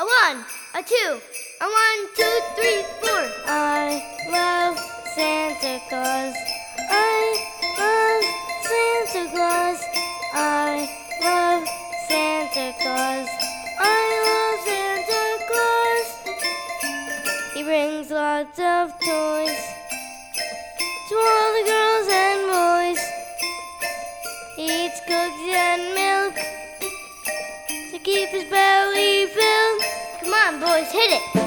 A one, a two, a 1, 2, 3, 4. I love Santa Claus. I love Santa Claus. I love Santa Claus. I love Santa Claus. He brings lots of toys to all the girls and boys. He eats cookies and milk to keep his belly filled. Come on, boys, hit it.